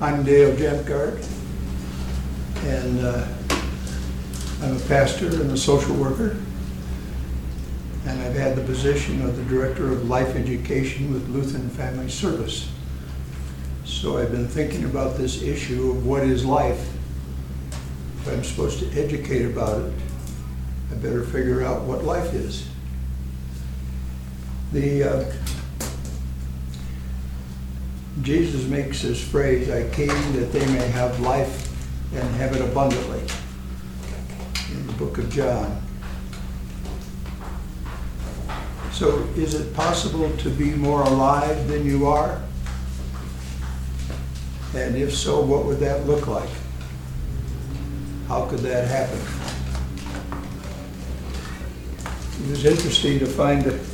I'm Dale Jamgard, and I'm a pastor and a social worker, and I've had the position of the Director of Life Education with Lutheran Family Service. So I've been thinking about this issue of what is life. If I'm supposed to educate about it, I better figure out what life is. Jesus makes this phrase, I came that they may have life and have it abundantly, in the book of John. So is it possible to be more alive than you are? And if so, what would that look like? How could that happen? It was interesting to find that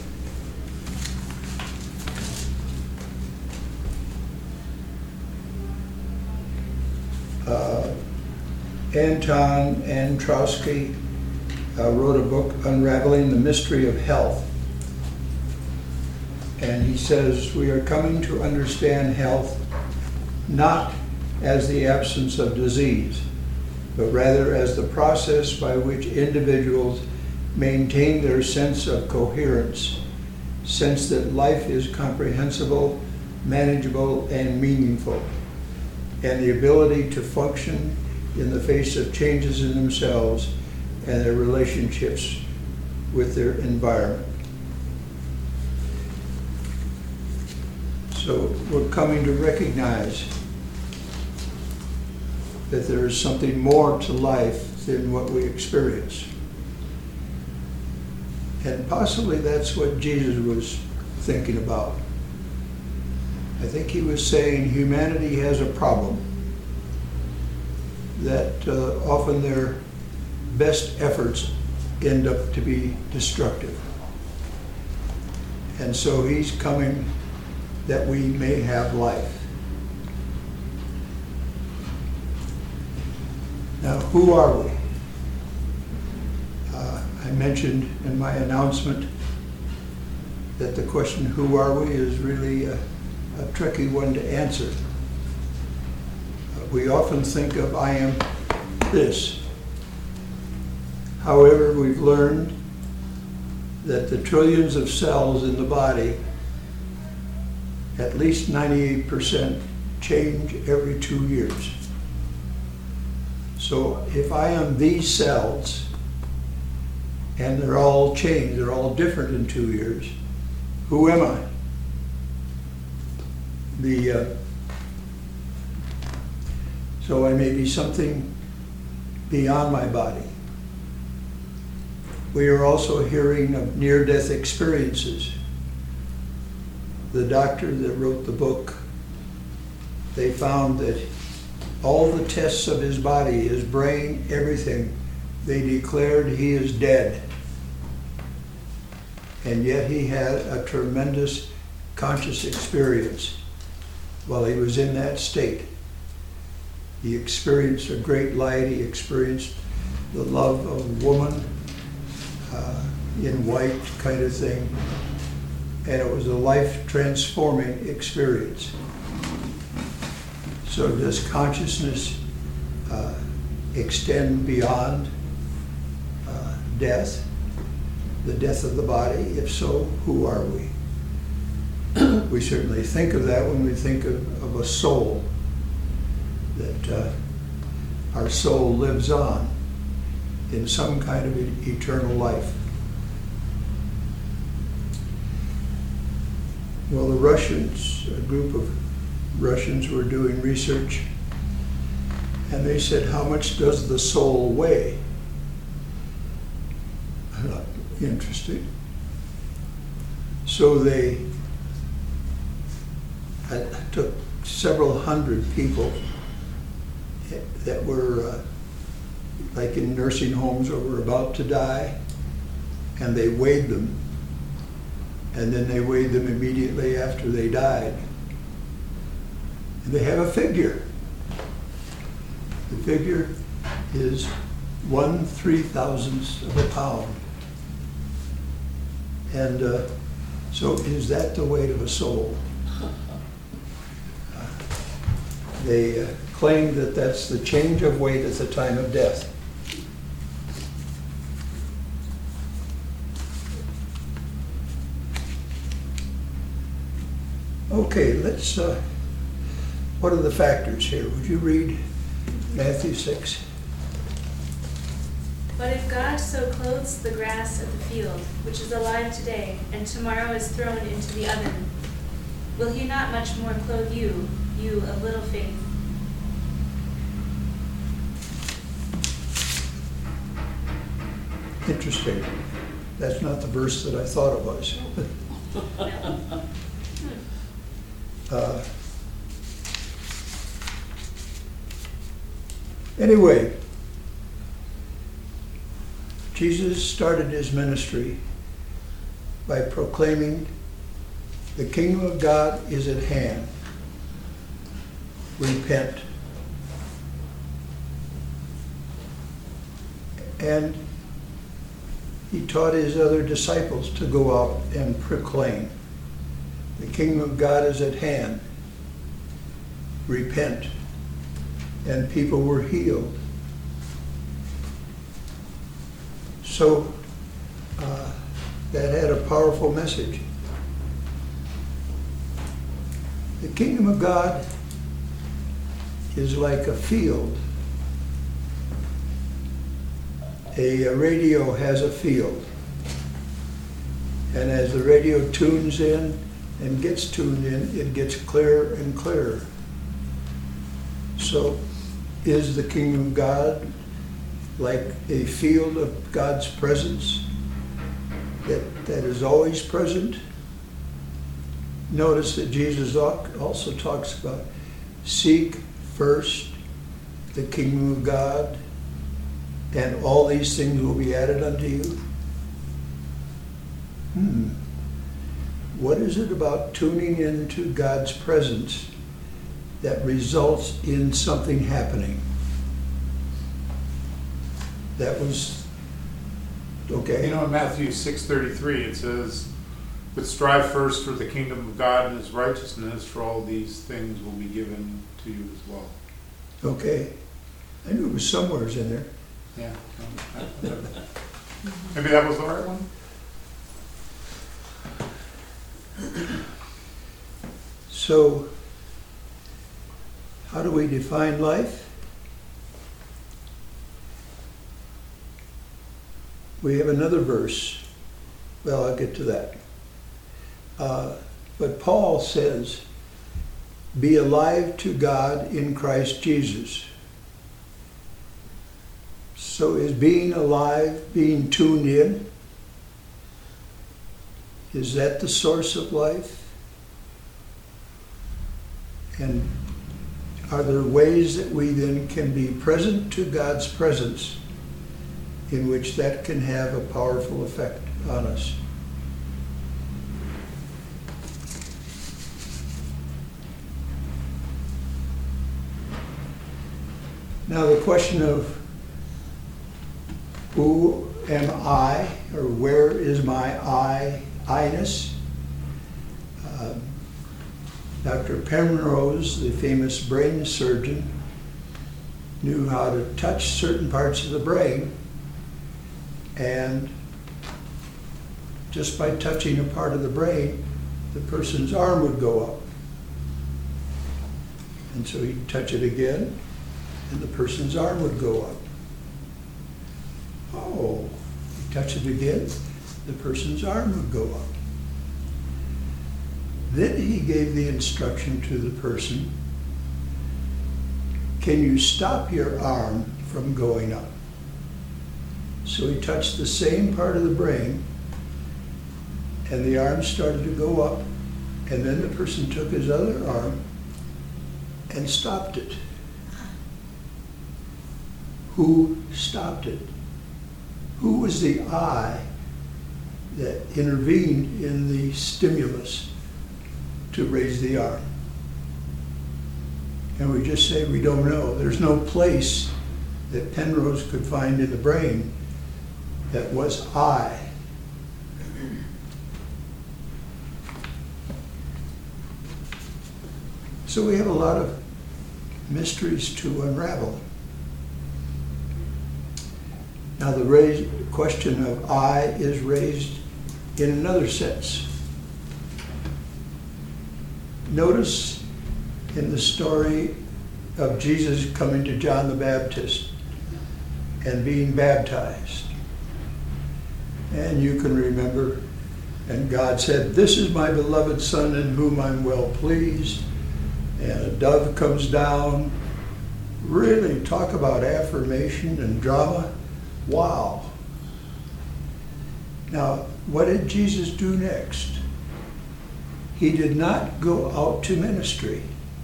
Anton Androsky wrote a book, Unraveling the Mystery of Health. And he says, we are coming to understand health not as the absence of disease, but rather as the process by which individuals maintain their sense of coherence, sense that life is comprehensible, manageable, and meaningful, and the ability to function in the face of changes in themselves and their relationships with their environment. So we're coming to recognize that there is something more to life than what we experience. And possibly that's what Jesus was thinking about. I think he was saying humanity has a problem, that often their best efforts end up to be destructive. And so he's coming that we may have life. Now, who are we? I mentioned in my announcement that the question, who are we, is really a tricky one to answer. We often think of, I am this. However, we've learned that the trillions of cells in the body, at least 98% change every 2 years. So if I am these cells, and they're all changed, they're all different in 2 years, who am I? So I may be something beyond my body. We are also hearing of near-death experiences. The doctor that wrote the book, they found that all the tests of his body, his brain, everything, they declared he is dead. And yet he had a tremendous conscious experience while he was in that state. He experienced a great light. He experienced the love of a woman in white kind of thing. And it was a life-transforming experience. So does consciousness extend beyond death, the death of the body? If so, who are we? We certainly think of that when we think of a soul, that our soul lives on in some kind of eternal life. Well, the Russians, a group of Russians were doing research, and they said, how much does the soul weigh? I thought, interesting. So they took several hundred people that were like in nursing homes or were about to die, and they weighed them, and then they weighed them immediately after they died. And they have a figure. The figure is 1/3000th of a pound. And so is that the weight of a soul? They claim that that's the change of weight at the time of death. Okay, let's, what are the factors here? Would you read Matthew 6? But if God so clothes the grass of the field, which is alive today, and tomorrow is thrown into the oven, will he not much more clothe you, you of little faith? Interesting. That's not the verse that I thought it was. Anyway, Jesus started his ministry by proclaiming, the kingdom of God is at hand. Repent. And he taught his other disciples to go out and proclaim, the kingdom of God is at hand. Repent. And people were healed. So that had a powerful message. The kingdom of God is like a field. A radio has a field. And as the radio tunes in and gets tuned in, it gets clearer and clearer. So is the kingdom of God like a field of God's presence that is always present? Notice that Jesus also talks about seek first the kingdom of God, and all these things will be added unto you. What is it about tuning into God's presence that results in something happening? That was okay. You know, in Matthew 6:33 it says, but strive first for the kingdom of God and his righteousness, for all these things will be given to you as well. Okay. I knew it was somewhere in there. Yeah. Maybe that was the right one? So, how do we define life? We have another verse. Well, I'll get to that. But Paul says, be alive to God in Christ Jesus. So is being alive, being tuned in, is that the source of life? And are there ways that we then can be present to God's presence in which that can have a powerful effect on us? Now the question of who am I, or where is my I-ness? Dr. Penrose, the famous brain surgeon, knew how to touch certain parts of the brain, and just by touching a part of the brain, the person's arm would go up. And so he'd touch it again, and the person's arm would go up. Oh, you touch it again, the person's arm would go up. Then he gave the instruction to the person, can you stop your arm from going up? So he touched the same part of the brain, and the arm started to go up, and then the person took his other arm and stopped it. Who stopped it? Who was the I that intervened in the stimulus to raise the arm? And we just say we don't know. There's no place that Penrose could find in the brain that was I. So we have a lot of mysteries to unravel. Now the question of I is raised in another sense. Notice in the story of Jesus coming to John the Baptist and being baptized. And you can remember, and God said, "This is my beloved Son in whom I'm well pleased." And a dove comes down. Really, talk about affirmation and drama. Wow. Now, what did Jesus do next? He did not go out to ministry.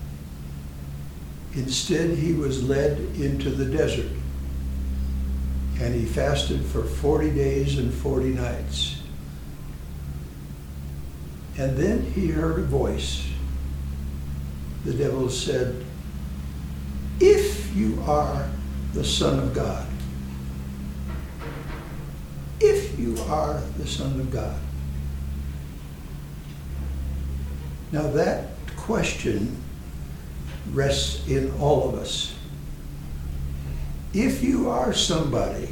Instead, he was led into the desert. And he fasted for 40 days and 40 nights. And then he heard a voice. The devil said, "If you are the Son of God, if you are the Son of God." Now that question rests in all of us. If you are somebody,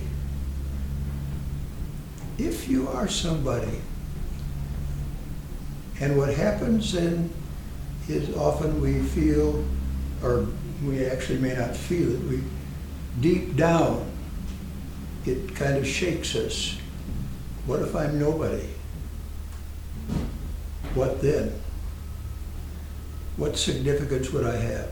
and what happens then is often we feel, or we actually may not feel it, we deep down, it kind of shakes us. What if I'm nobody? What then? What significance would I have?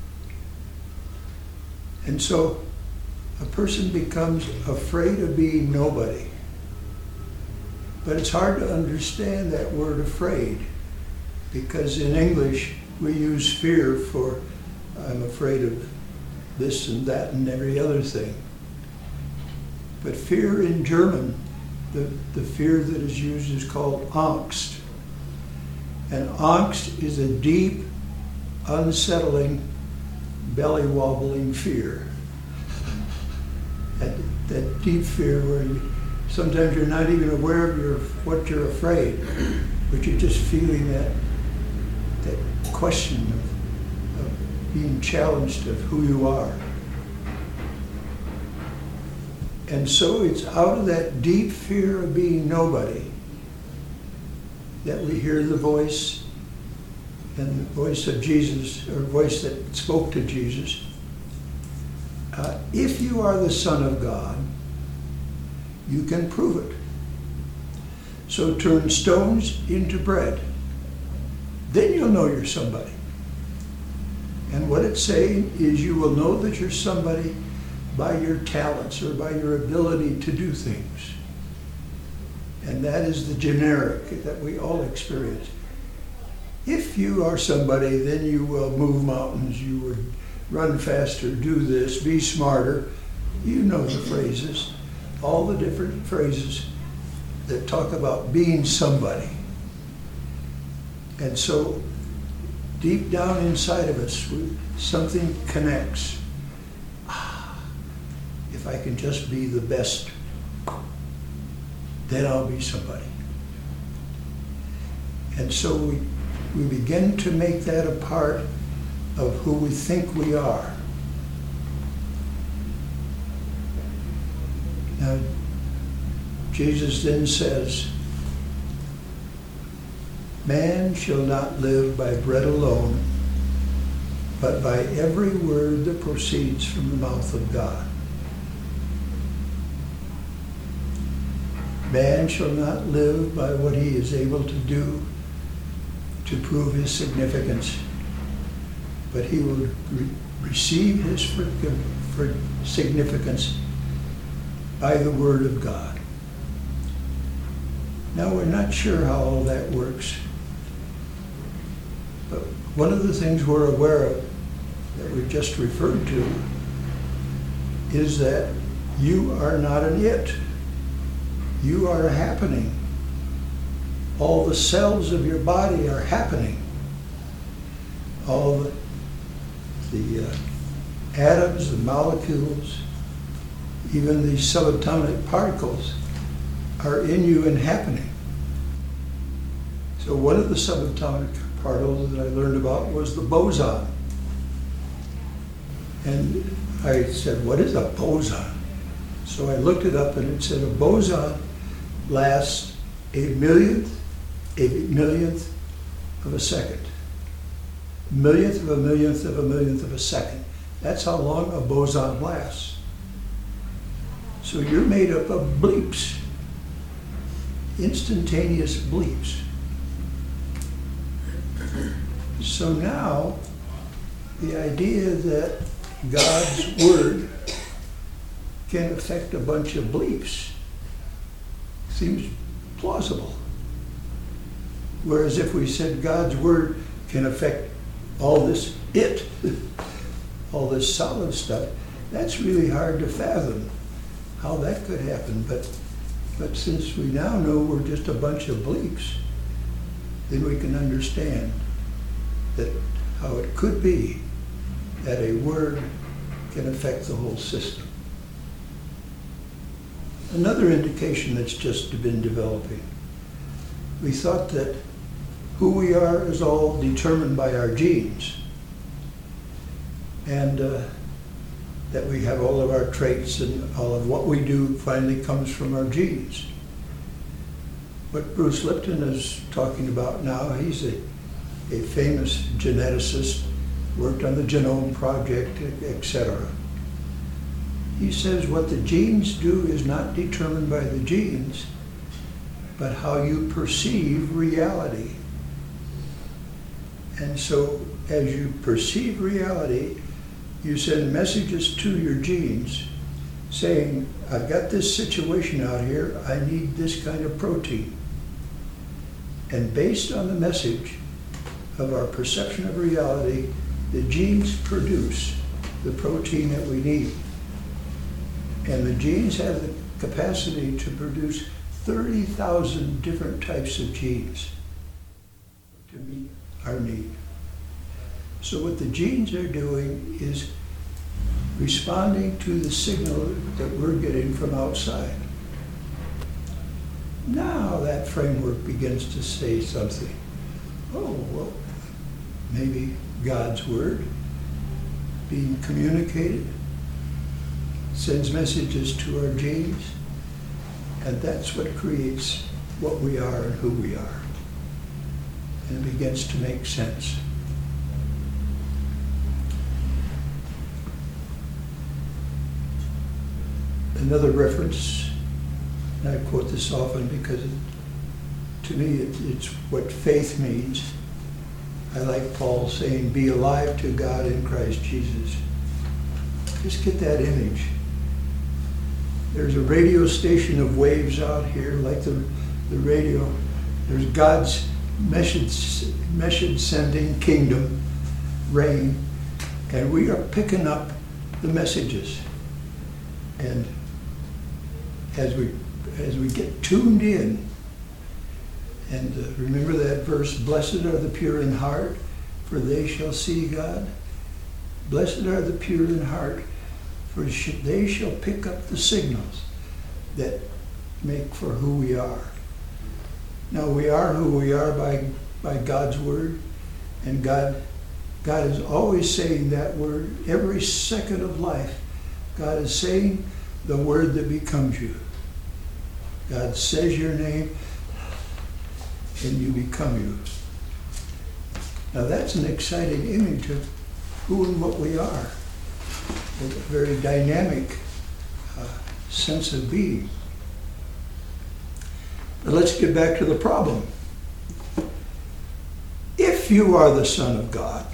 And so a person becomes afraid of being nobody. But it's hard to understand that word afraid, because in English we use fear for I'm afraid of this and that and every other thing. But fear in German, the fear that is used is called Angst. And Angst is a deep, unsettling, belly-wobbling fear. That deep fear where sometimes you're not even aware of what you're afraid, but you're just feeling that question of being challenged of who you are. And so it's out of that deep fear of being nobody that we hear the voice, and the voice of Jesus, or voice that spoke to Jesus. If you are the Son of God, you can prove it. So turn stones into bread. Then you'll know you're somebody. And what it's saying is you will know that you're somebody by your talents or by your ability to do things. And that is the generic that we all experience. If you are somebody, then you will move mountains, you would run faster, do this, be smarter. You know the phrases, all the different phrases that talk about being somebody. And so deep down inside of us, something connects. If I can just be the best, then I'll be somebody. And so we begin to make that a part of who we think we are. Now, Jesus then says, "Man shall not live by bread alone, but by every word that proceeds from the mouth of God." Man shall not live by what he is able to do to prove his significance, but he will receive his significance by the Word of God. Now, we're not sure how all that works, but one of the things we're aware of that we just referred to is that you are not an it. You are a happening. All the cells of your body are happening. All the atoms, the molecules, even the subatomic particles are in you and happening. So one of the subatomic particles that I learned about was the boson. And I said, what is a boson? So I looked it up and it said a boson lasts a millionth of a second. Millionth of a millionth of a millionth of a second. That's how long a boson lasts. So you're made up of bleeps, instantaneous bleeps. So now, the idea that God's word can affect a bunch of bleeps seems plausible. Whereas if we said God's word can affect all this all this solid stuff, that's really hard to fathom how that could happen. But since we now know we're just a bunch of bleeps, then we can understand that how it could be that a word can affect the whole system. Another indication that's just been developing. We thought that who we are is all determined by our genes, and that we have all of our traits and all of what we do finally comes from our genes. What Bruce Lipton is talking about now, he's a famous geneticist, worked on the Genome Project, etc. He says what the genes do is not determined by the genes, but how you perceive reality. And so as you perceive reality, you send messages to your genes saying, I've got this situation out here, I need this kind of protein. And based on the message of our perception of reality, the genes produce the protein that we need. And the genes have the capacity to produce 30,000 different types of genes to meet our need. So what the genes are doing is responding to the signal that we're getting from outside. Now that framework begins to say something. Oh, well, maybe God's word being communicated sends messages to our genes, and that's what creates what we are and who we are. And it begins to make sense. Another reference, and I quote this often because to me it's what faith means. I like Paul saying, be alive to God in Christ Jesus. Just get that image. There's a radio station of waves out here, like the radio. There's God's message sending kingdom, reign, and we are picking up the messages. And as we get tuned in, and remember that verse, blessed are the pure in heart, for they shall see God. Blessed are the pure in heart, for they shall pick up the signals that make for who we are. Now we are who we are by God's word, and God is always saying that word every second of life. God is saying the word that becomes you. God says your name, and you become you. Now that's an exciting image of who and what we are. A very dynamic sense of being. But let's get back to the problem. If you are the Son of God,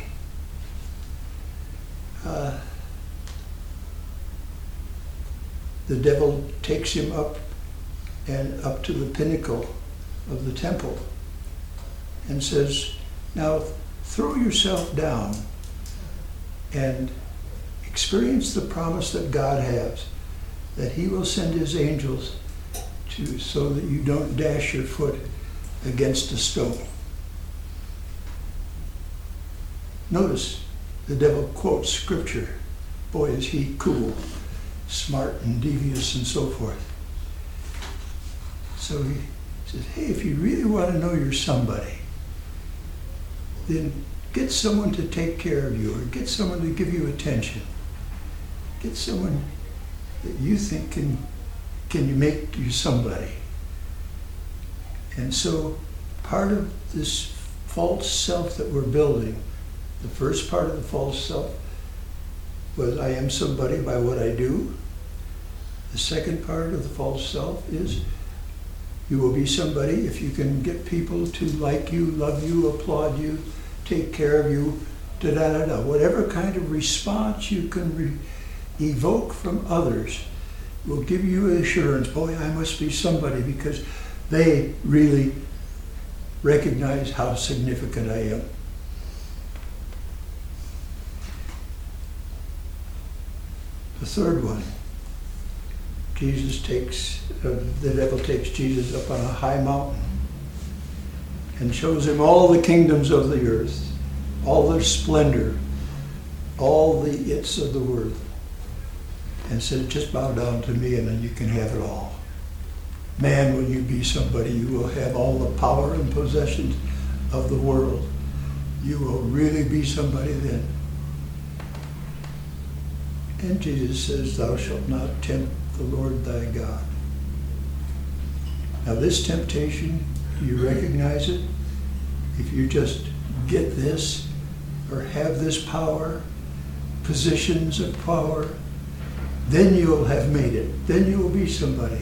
the devil takes him up to the pinnacle of the temple and says, now throw yourself down and experience the promise that God has, that he will send his angels so that you don't dash your foot against a stone. Notice the devil quotes scripture. Boy, is he cool, smart and devious and so forth. So he says, hey, if you really want to know you're somebody, then get someone to take care of you or get someone to give you attention. Get someone that you think can you make you somebody. And so part of this false self that we're building, the first part of the false self was I am somebody by what I do. The second part of the false self is you will be somebody if you can get people to like you, love you, applaud you, take care of you, da-da-da-da. Whatever kind of response you can evoke from others will give you assurance, boy, I must be somebody, because they really recognize how significant I am. The third one, the devil takes Jesus up on a high mountain and shows him all the kingdoms of the earth, all their splendor, all the its of the world, and said, just bow down to me and then you can have it all. Man, when you be somebody, you will have all the power and possessions of the world. You will really be somebody then. And Jesus says, thou shalt not tempt the Lord thy God. Now this temptation, do you recognize it? If you just get this or have this power, positions of power, then you'll have made it. Then you will be somebody.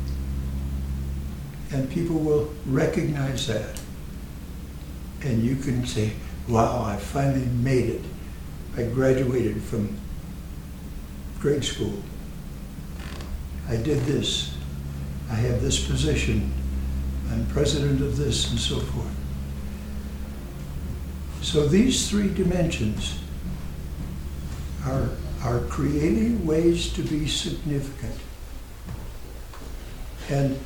And people will recognize that. And you can say, wow, I finally made it. I graduated from grade school. I did this. I have this position. I'm president of this and so forth. So these three dimensions are creating ways to be significant. And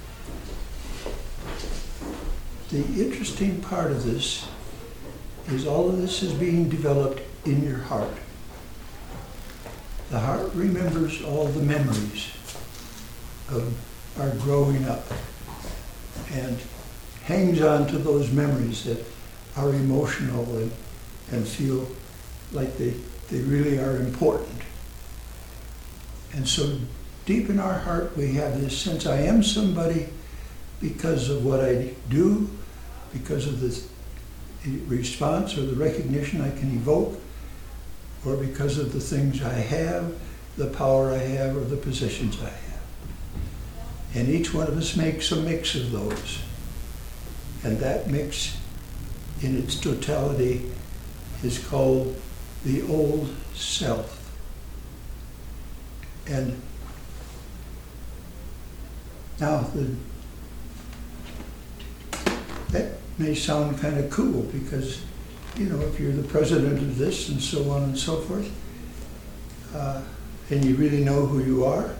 the interesting part of this is all of this is being developed in your heart. The heart remembers all the memories of our growing up and hangs on to those memories that are emotional and feel like they really are important. And so deep in our heart we have this sense, I am somebody because of what I do, because of the response or the recognition I can evoke, or because of the things I have, the power I have, or the positions I have. And each one of us makes a mix of those. And that mix in its totality is called the old self. And now that may sound kind of cool because, you know, if you're the president of this and so on and so forth, and you really know who you are,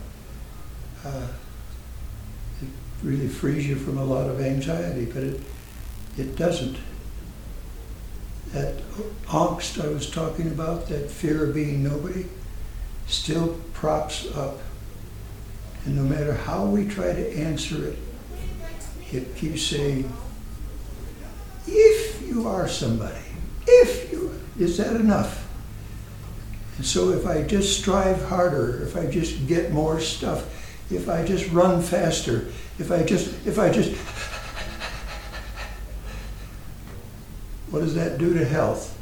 it really frees you from a lot of anxiety, but it doesn't. That angst I was talking about, that fear of being nobody, still props up. And no matter how we try to answer it, it keeps saying, if you are somebody, is that enough? And so if I just strive harder, if I just get more stuff, if I just run faster, if I just, what does that do to health?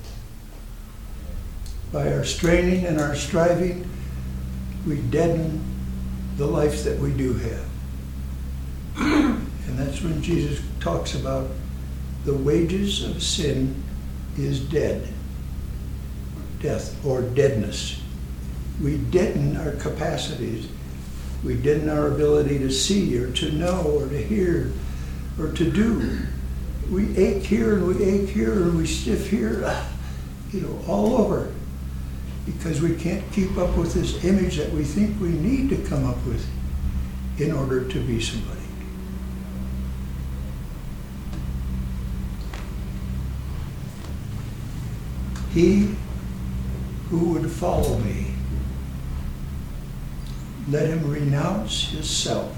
By our straining and our striving, we deaden the life that we do have. And that's when Jesus talks about the wages of sin is death or deadness. We deaden our capacities. We deaden our ability to see or to know or to hear or to do. We ache here and we ache here and we stiff here, all over. Because we can't keep up with this image that we think we need to come up with in order to be somebody. He who would follow me, let him renounce his self,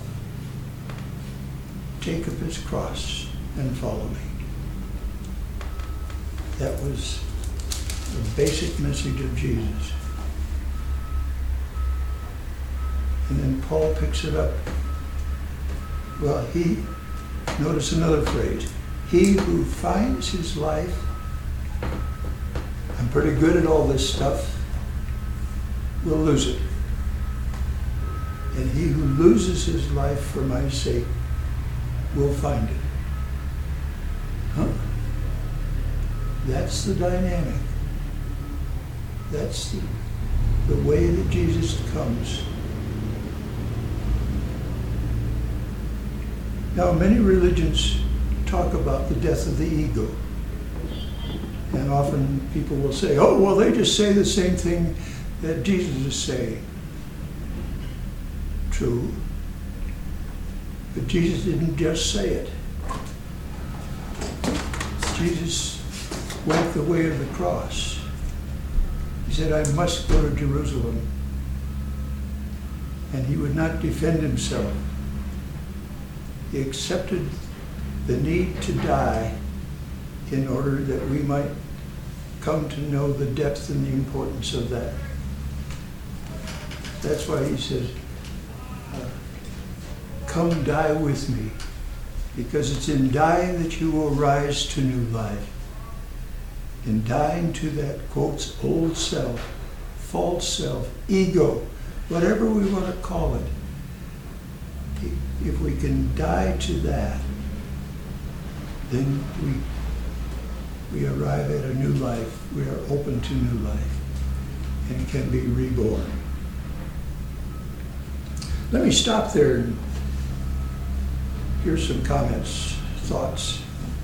take up his cross, and follow me. That was the basic message of Jesus. And then Paul picks it up. Well, notice another phrase. He who finds his life, I'm pretty good at all this stuff, will lose it. And he who loses his life for my sake will find it. Huh? That's the dynamic. That's the way that Jesus comes. Now, many religions talk about the death of the ego. And often people will say, oh, well, they just say the same thing that Jesus is saying. True. But Jesus didn't just say it. Jesus went the way of the cross. He said, I must go to Jerusalem. And he would not defend himself. He accepted the need to die in order that we might come to know the depth and the importance of that. That's why he says, come die with me, because it's in dying that you will rise to new life. In dying to that, quotes, old self, false self, ego, whatever we want to call it. If we can die to that, then we arrive at a new life. We are open to new life and can be reborn. Let me stop there and hear some comments, thoughts.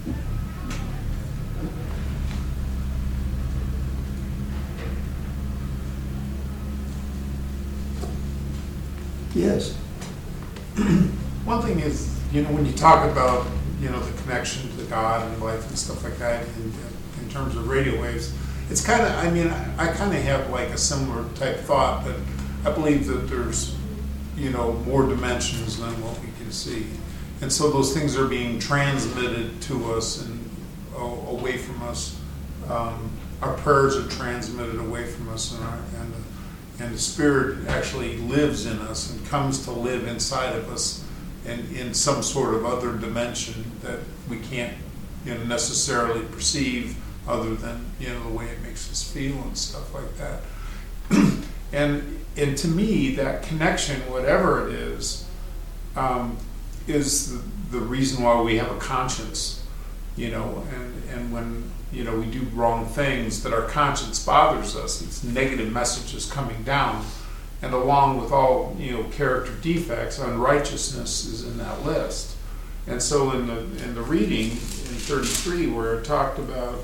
Yes. One thing is, when you talk about, the connection to God and life and stuff like that in terms of radio waves, it's kind of, I kind of have like a similar type thought, but I believe that there's, more dimensions than what we can see. And so those things are being transmitted to us and away from us. Our prayers are transmitted away from us, and the Spirit actually lives in us and comes to live inside of us and in some sort of other dimension that we can't necessarily perceive other than the way it makes us feel and stuff like that. and to me, that connection, whatever it is the reason why we have a conscience, and when we do wrong things, that our conscience bothers us. It's negative messages coming down, and along with all character defects, unrighteousness is in that list. And so in the reading in 33, where it talked about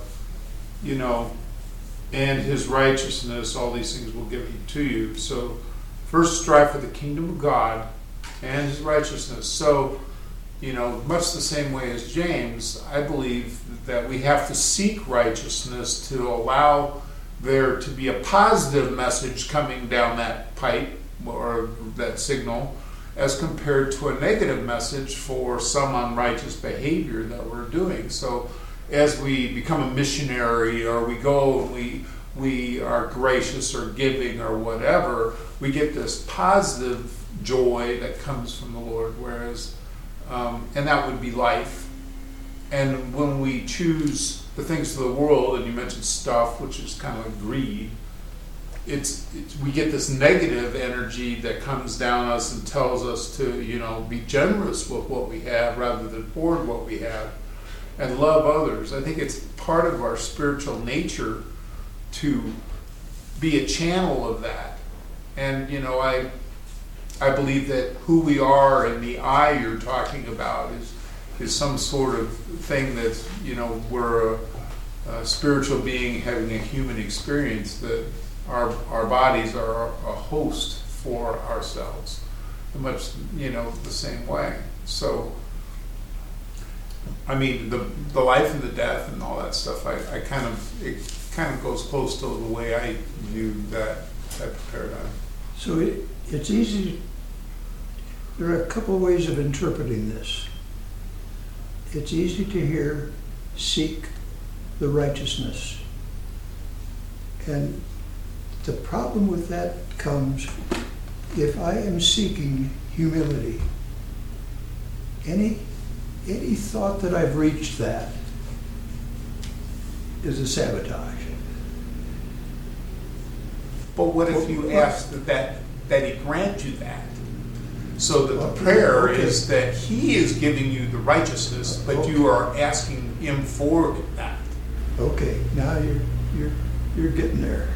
and his righteousness, all these things will give to you. So first strive for the kingdom of God and his righteousness. So much the same way as James, I believe that we have to seek righteousness to allow there to be a positive message coming down that pipe or that signal, as compared to a negative message for some unrighteous behavior that we're doing. So as we become a missionary, or we go and we are gracious or giving or whatever, we get this positive joy that comes from the Lord, whereas and that would be life. And when we choose the things of the world, and you mentioned stuff, which is kind of greed, we get this negative energy that comes down us and tells us to be generous with what we have rather than hoard what we have, and love others. I think it's part of our spiritual nature to be a channel of that. And I believe that who we are and the I you're talking about is some sort of thing that's, we're a spiritual being having a human experience, that our bodies are a host for ourselves, much, the same way. So, the life and the death and all that stuff, it kind of goes close to the way I view that type of paradigm. So it's easy. There are a couple of ways of interpreting this. It's easy to hear, seek the righteousness. And the problem with that comes if I am seeking humility, any thought that I've reached that is a sabotage. But what if you ask that he grant you that? So that the prayer is that he is giving you the righteousness, but you are asking him for that. Okay, now you're getting there.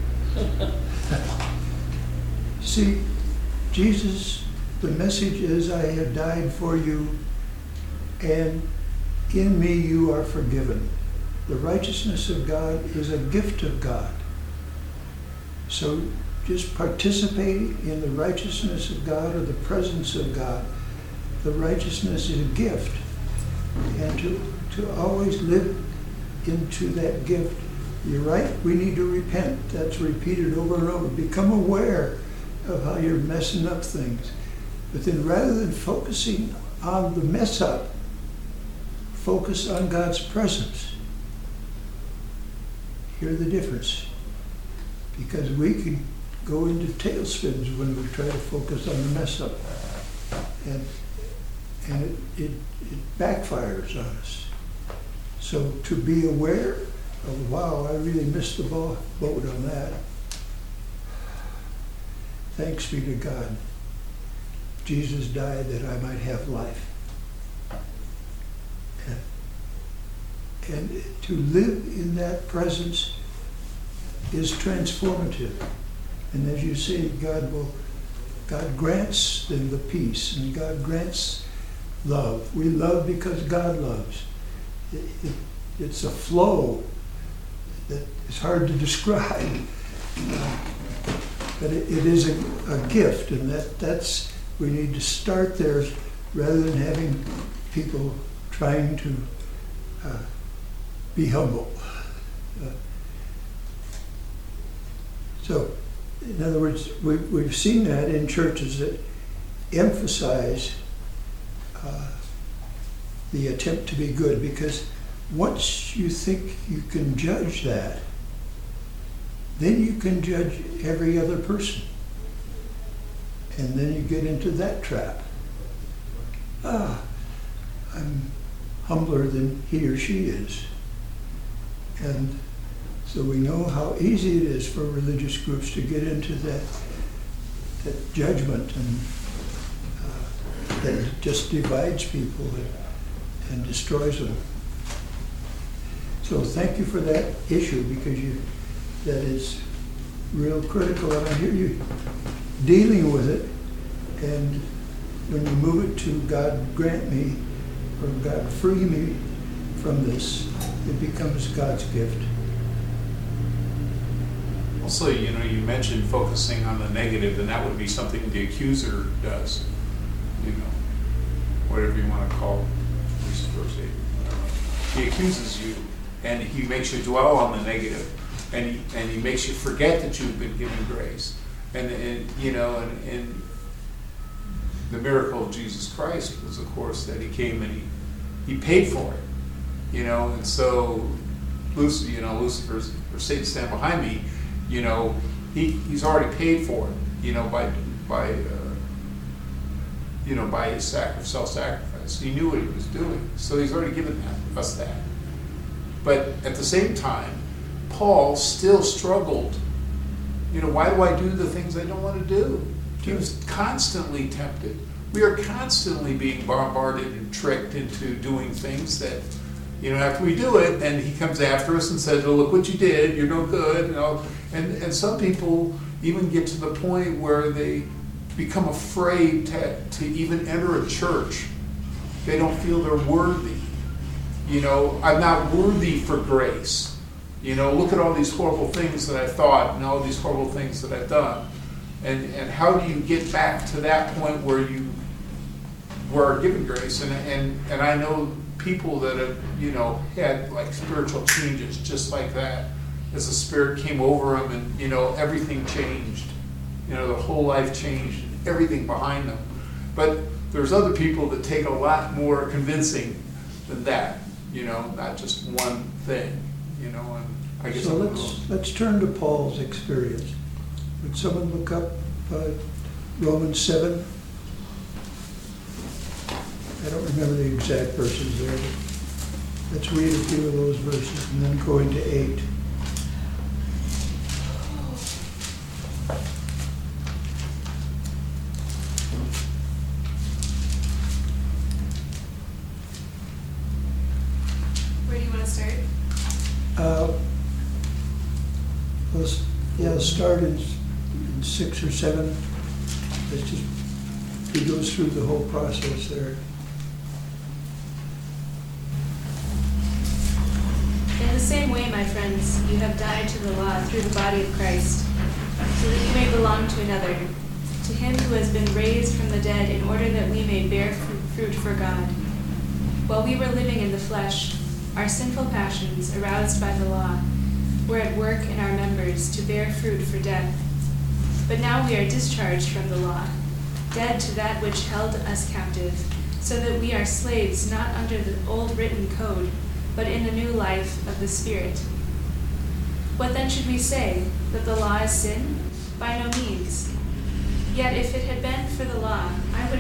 See, Jesus, the message is, I have died for you, and in me you are forgiven. The righteousness of God is a gift of God. So just participating in the righteousness of God or the presence of God, the righteousness is a gift. And to always live into that gift, you're right, we need to repent. That's repeated over and over. Become aware of how you're messing up things. But then rather than focusing on the mess up, focus on God's presence. Hear the difference. Because we can go into tailspins when we try to focus on the mess up. And it backfires on us. So to be aware of, wow, I really missed the boat on that. Thanks be to God. Jesus died that I might have life. And to live in that presence is transformative. And as you say, God grants them the peace, and God grants love. We love because God loves. It's a flow that is hard to describe. But it is a gift, and that's we need to start there rather than having people trying to be humble. So, in other words, we've seen that in churches that emphasize the attempt to be good, because once you think you can judge that, then you can judge every other person. And then you get into that trap. I'm humbler than he or she is. And so we know how easy it is for religious groups to get into that judgment, and that just divides people and destroys them. So thank you for that issue, because that is real critical, and I hear you dealing with it. And when you move it to God grant me, or God free me from this, it becomes God's gift. Also, you mentioned focusing on the negative, and that would be something the accuser does. Whatever you want to call verse 8. He accuses you, and he makes you dwell on the negative, and he makes you forget that you've been given grace. And the miracle of Jesus Christ was, of course, that he came and he paid for it. And so Lucifer, or Satan stand behind me, he's already paid for it, by his self-sacrifice. He knew what he was doing, so he's already given us that. But at the same time, Paul still struggled. Why do I do the things I don't want to do? He was constantly tempted. We are constantly being bombarded and tricked into doing things that, after we do it, and he comes after us and says, "Oh, look what you did. You're no good." And some people even get to the point where they become afraid to even enter a church. They don't feel they're worthy. I'm not worthy for grace. Look at all these horrible things that I've thought and all these horrible things that I've done. And how do you get back to that point where you were given grace? And I know people that have, had like spiritual changes just like that. As the Spirit came over them, and, everything changed. Their whole life changed, everything behind them. But there's other people that take a lot more convincing than that, not just one thing, and I guess. So let's turn to Paul's experience. Would someone look up Romans 7. I don't remember the exact verses there, but let's read a few of those verses and then go into 8. Where do you want to start? Let's start in 6 or 7. He goes through the whole process there. In the same way, my friends, you have died to the law through the body of Christ, so that you may belong to another, to him who has been raised from the dead, in order that we may bear fruit for God. While we were living in the flesh, our sinful passions, aroused by the law, were at work in our members to bear fruit for death. But now we are discharged from the law, dead to that which held us captive, so that we are slaves not under the old written code, but in the new life of the Spirit. What then should we say? That the law is sin? By no means. Yet if it had been for the law, I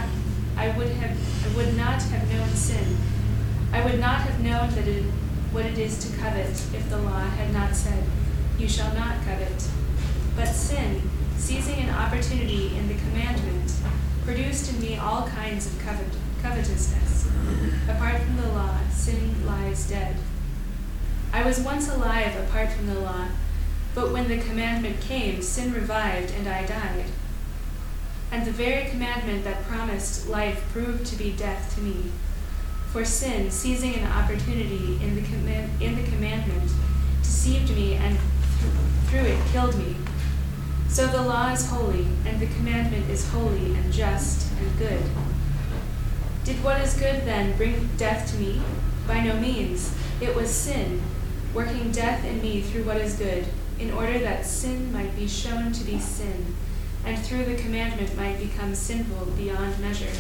would not have known sin. I would not have known what it is to covet if the law had not said, "You shall not covet." But sin, seizing an opportunity in the commandment, produced in me all kinds of covetousness. Apart from the law, sin lies dead. I was once alive apart from the law, but when the commandment came, sin revived and I died. And the very commandment that promised life proved to be death to me. For sin, seizing an opportunity in the commandment, deceived me and through it killed me. So the law is holy, and the commandment is holy and just and good. Did what is good then bring death to me? By no means. It was sin, working death in me through what is good, in order that sin might be shown to be sin, and through the commandment might become sinful beyond measure.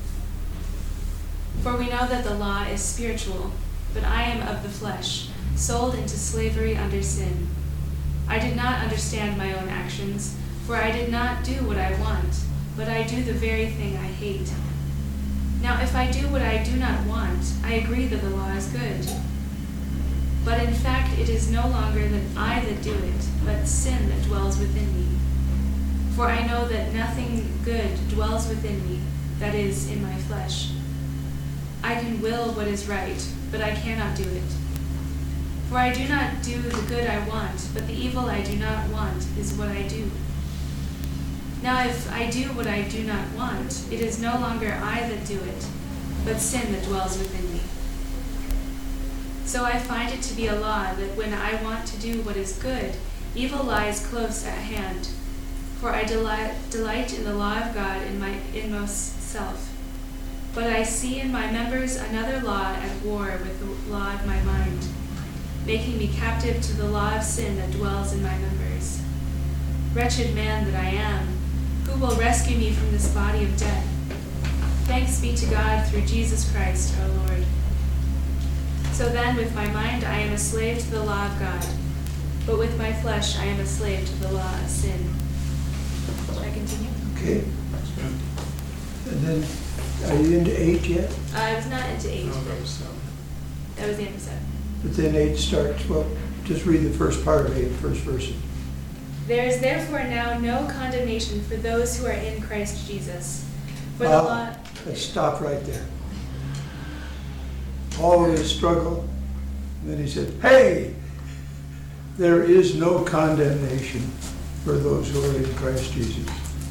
For we know that the law is spiritual, but I am of the flesh, sold into slavery under sin. I did not understand my own actions, for I did not do what I want, but I do the very thing I hate. Now if I do what I do not want, I agree that the law is good. But in fact it is no longer I that do it, but sin that dwells within me. For I know that nothing good dwells within me, that is, in my flesh. I can will what is right, but I cannot do it. For I do not do the good I want, but the evil I do not want is what I do. Now if I do what I do not want, it is no longer I that do it, but sin that dwells within me. So I find it to be a law that when I want to do what is good, evil lies close at hand. For I delight in the law of God in my inmost self. But I see in my members another law at war with the law of my mind, making me captive to the law of sin that dwells in my members. Wretched man that I am, who will rescue me from this body of death? Thanks be to God through Jesus Christ our Lord. So then with my mind I am a slave to the law of God, but with my flesh I am a slave to the law of sin. Should I continue? Okay. And then, are you into 8 yet? I was not into 8. No, that was 7. That was the end of 7. But then 8 starts, well, just read the first part of 8, first verse. There is therefore now no condemnation for those who are in Christ Jesus. For the law... Let's stop right there. All of his struggle, and then he said, hey, there is no condemnation for those who are in Christ Jesus.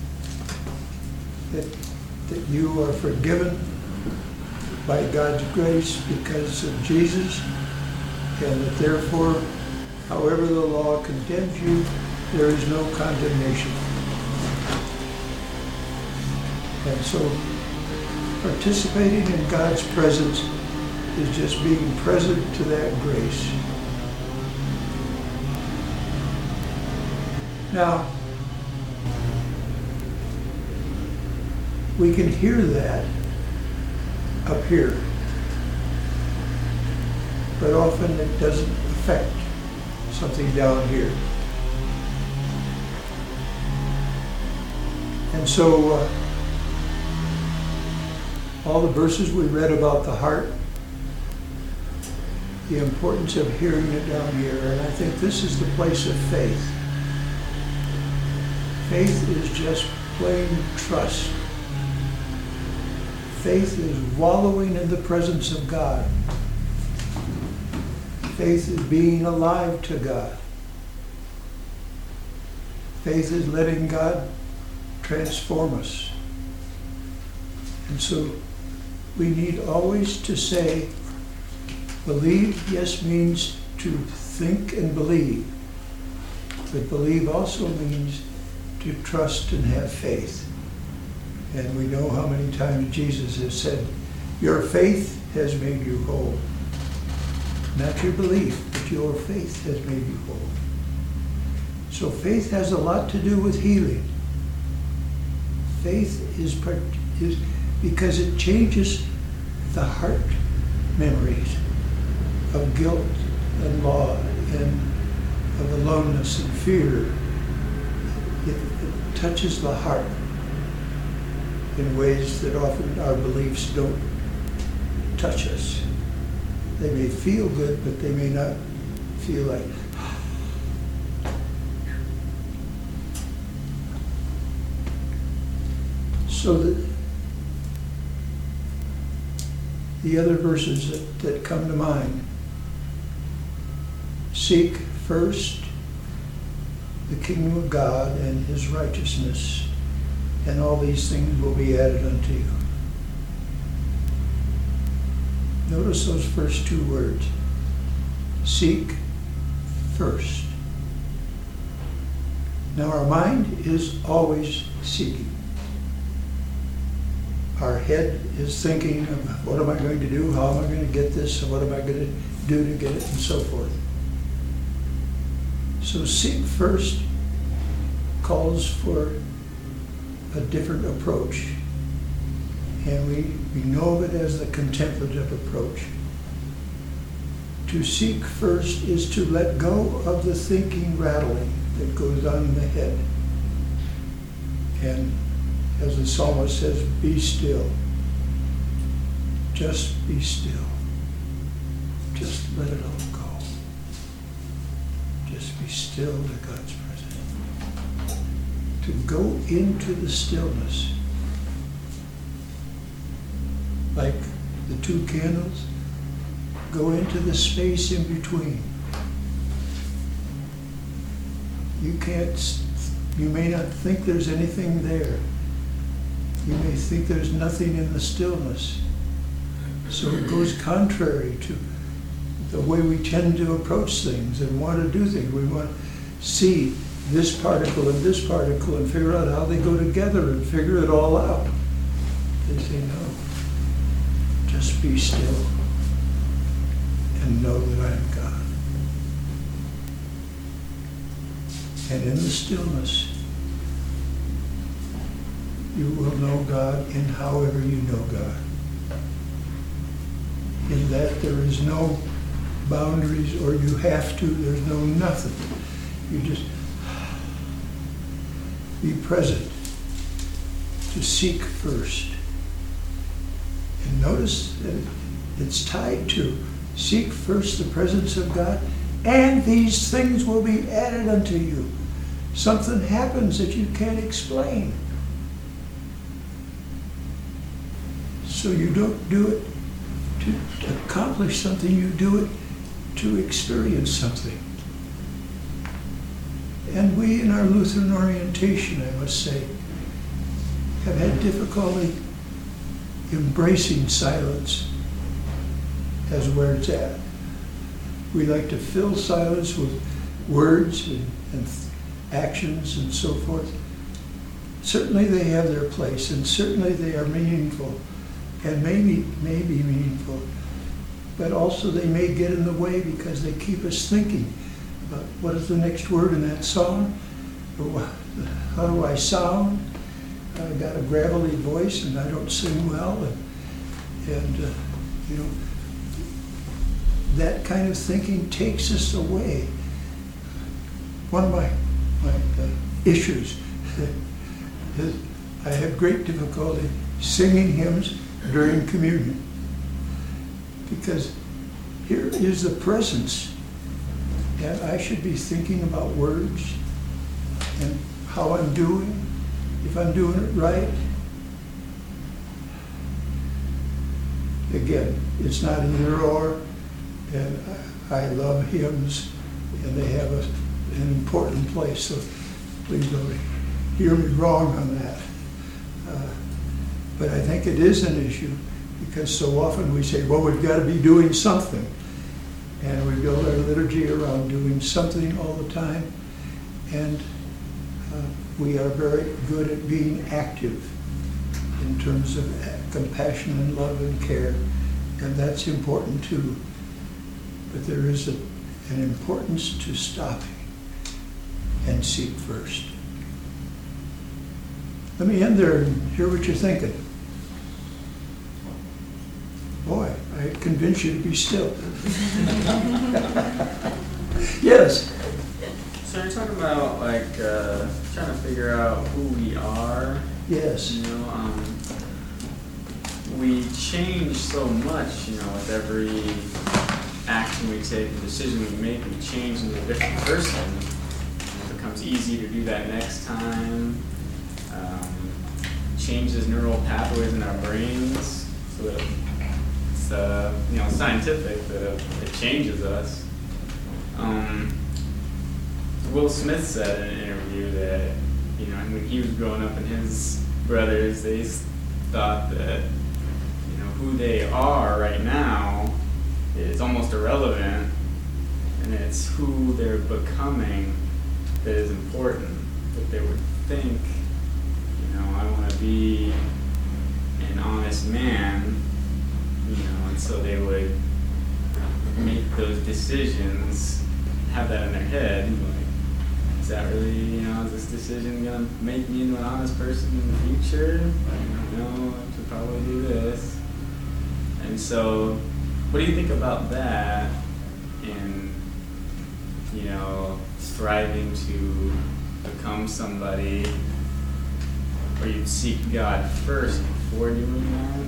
That you are forgiven by God's grace because of Jesus, and that therefore, however the law condemns you, there is no condemnation. And so, participating in God's presence is just being present to that grace. Now, we can hear that up here, but often it doesn't affect something down here. And so all the verses we read about the heart, the importance of hearing it down here, and I think this is the place of faith. Faith is just plain trust. Faith is wallowing in the presence of God. Faith is being alive to God. Faith is letting God transform us. And so we need always to say, believe, yes, means to think and believe. But believe also means to trust and have faith. And we know how many times Jesus has said, your faith has made you whole. Not your belief, but your faith has made you whole. So faith has a lot to do with healing. Faith is because it changes the heart memories of guilt and law and of aloneness and fear. It touches the heart in ways that often our beliefs don't touch us. They may feel good, but they may not feel like. So the other verses that come to mind: seek first the kingdom of God and his righteousness, and all these things will be added unto you. Notice those first two words. Seek first. Now our mind is always seeking. Our head is thinking of what am I going to do, how am I going to get this, and what am I going to do to get it, and so forth. So seek first calls for a different approach. And we know of it as the contemplative approach. To seek first is to let go of the thinking rattling that goes on in the head. And as the psalmist says, be still. Just be still. Just let it all go. Just be still to God's presence. To go into the stillness. Like the two candles, go into the space in between. You may not think there's anything there. You may think there's nothing in the stillness. So it goes contrary to the way we tend to approach things and want to do things. We want to see this particle and figure out how they go together and figure it all out. They say no. Just be still and know that I am God. And in the stillness, you will know God in however you know God. In that there is no boundaries or you have to, there's no nothing. You just be present, to seek first. And notice that it's tied to seek first the presence of God, and these things will be added unto you. Something happens that you can't explain. So you don't do it to accomplish something, you do it to experience something. And we in our Lutheran orientation, I must say, have had difficulty embracing silence as where it's at. We like to fill silence with words and actions and so forth. Certainly they have their place, and certainly they are meaningful, and may be meaningful, but also they may get in the way because they keep us thinking about what is the next word in that song, or how do I sound? I've got a gravelly voice and I don't sing well, and you know, that kind of thinking takes us away. One of my issues is I have great difficulty singing hymns during communion, because here is the presence, and I should be thinking about words and how I'm doing, if I'm doing it right. Again, it's not either or, and I love hymns, and they have an important place, so please don't hear me wrong on that. But I think it is an issue, because so often we say, well, we've got to be doing something, and we build our liturgy around doing something all the time, and we are very good at being active in terms of compassion and love and care, and that's important too. But there is an importance to stopping and seek first. Let me end there and hear what you're thinking. Boy, I convince you to be still. Yes? So you're talking about like trying to figure out who we are. Yes. You know, we change so much. You know, with every action we take, and decision we make, we change into a different person. It becomes easy to do that next time. Changes neural pathways in our brains, so that it's scientific that it changes us. Will Smith said in an interview that when he was growing up, and his brothers, they thought that who they are right now is almost irrelevant, and it's who they're becoming that is important. That they would think, I want to be an honest man, and so they would make those decisions, have that in their head, like, is that really, is this decision going to make me into an honest person in the future? No, I should probably do this. And so, what do you think about that in, striving to become somebody, or you seek God first before doing that?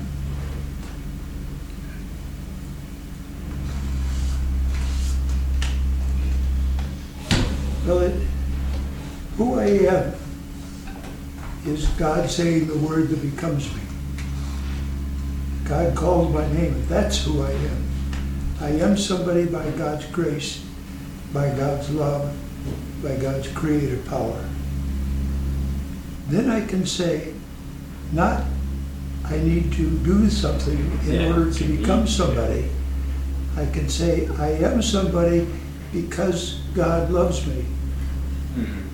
Well, who I am is God saying the word that becomes me. God calls my name. That's who I am. I am somebody by God's grace, by God's love, by God's creative power. Then I can say, not I need to do something in order to become somebody. I can say, I am somebody because God loves me. Mm-hmm.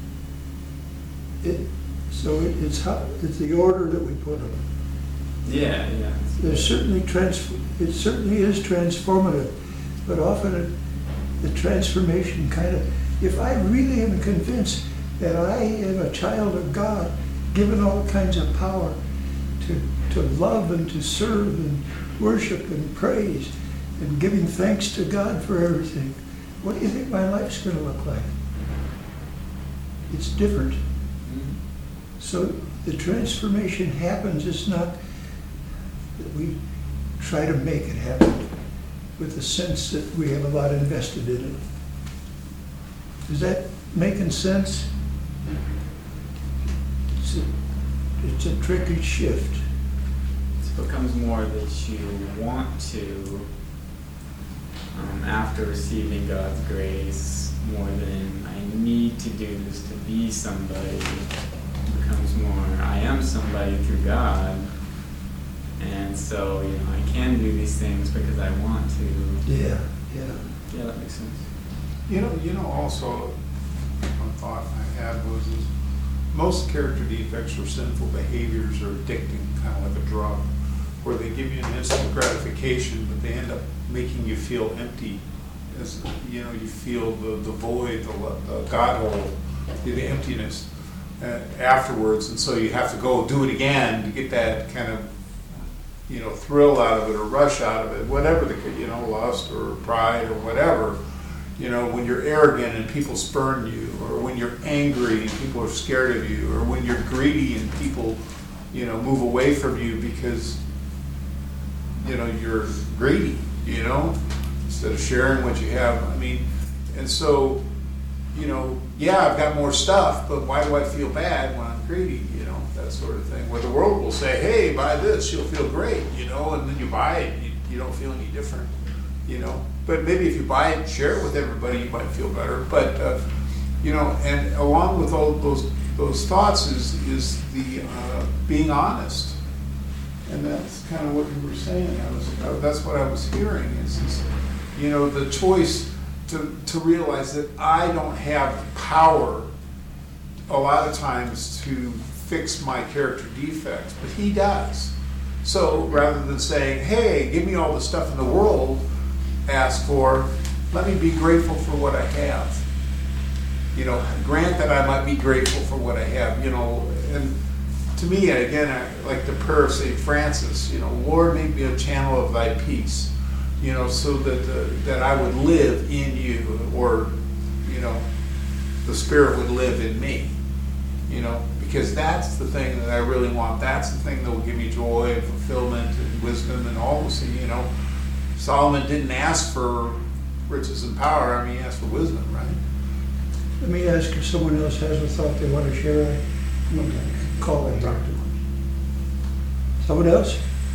It's the order that we put them. Yeah. There's certainly it certainly is transformative, but often the transformation if I really am convinced that I am a child of God, given all kinds of power to love and to serve and worship and praise and giving thanks to God for everything, what do you think my life's going to look like? It's different. Mm-hmm. So the transformation happens. It's not that we try to make it happen with the sense that we have a lot invested in it. Is that making sense? It's a tricky shift. It becomes more that you want to, after receiving God's grace, more than I need to do this to be somebody. It becomes more, I am somebody through God, and so I can do these things because I want to. Yeah, that makes sense. Also, one thought I had was most character defects or sinful behaviors are addicting, kind of like a drug, where they give you an instant gratification, but they end up making you feel empty. As you feel the void, the God hole, the emptiness afterwards, and so you have to go do it again to get that kind of thrill out of it or rush out of it, whatever lust or pride or whatever. You know, when you're arrogant and people spurn you, or when you're angry and people are scared of you, or when you're greedy and people, you know, move away from you because, you know, you're greedy, you know, instead of sharing what you have. I mean, and so, you know, yeah, I've got more stuff, but why do I feel bad when I'm greedy, you know, that sort of thing. Where the world will say, hey, buy this, you'll feel great, you know, and then you buy it, you don't feel any different, you know. But maybe if you buy it, share it with everybody, you might feel better. But, you know, and along with all those thoughts is the being honest. And that's kind of what you were saying. That's what I was hearing is, you know, the choice to realize that I don't have the power a lot of times to fix my character defects, but he does. So rather than saying, hey, give me all the stuff in the world, ask for, let me be grateful for what I have. You know, grant that I might be grateful for what I have, you know. And to me, again, I like the prayer of St. Francis, you know, Lord, make me a channel of thy peace, you know, so that I would live in you, or, you know, the Spirit would live in me, you know, because that's the thing that I really want. That's the thing that will give me joy and fulfillment and wisdom and all those things, you know. Solomon didn't ask for riches and power. I mean, he asked for wisdom, right? Let me ask if someone else has a thought they want to share. I'm going to call it Dr. Someone else?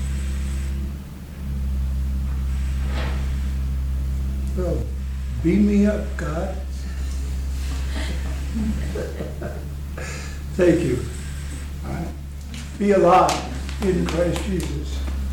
Well, beam me up, God. Thank you. All right. Be alive in Christ Jesus.